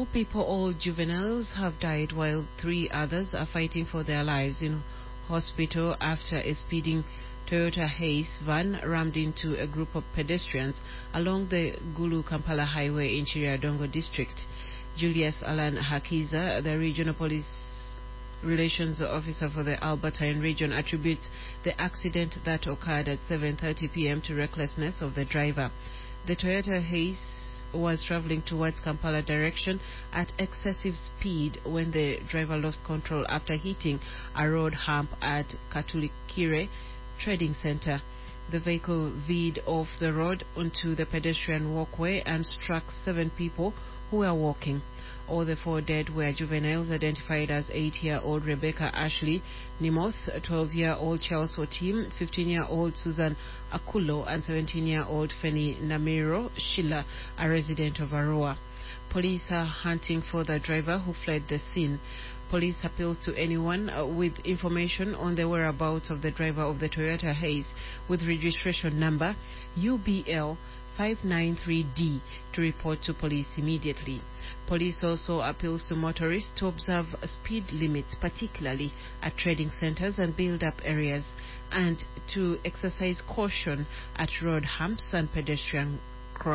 All people, all juveniles, have died while 3 others are fighting for their lives in hospital after a speeding Toyota Hiace van rammed into a group of pedestrians along the Gulu-Kampala Highway in Chiriadongo district. Julius Alan Hakiza, the regional police relations officer for the Albertine region, attributes the accident that occurred at 7:30 p.m. to recklessness of the driver. The Toyota Hiace was traveling towards Kampala direction at excessive speed when the driver lost control after hitting a road hump at Katulikire Trading Center. The vehicle veered off the road onto the pedestrian walkway and struck 7 people who were walking. All the 4 dead were juveniles identified as 8-year-old Rebecca Ashley Nimos, 12-year-old Charles Otim, 15-year-old Susan Akulo, and 17-year-old Feni Namiro Shila, a resident of Aroa. Police are hunting for the driver who fled the scene. Police appeals to anyone with information on the whereabouts of the driver of the Toyota Hiace with registration number UBL 593D to report to police immediately. Police also appeals to motorists to observe speed limits, particularly at trading centers and build-up areas, and to exercise caution at road humps and pedestrian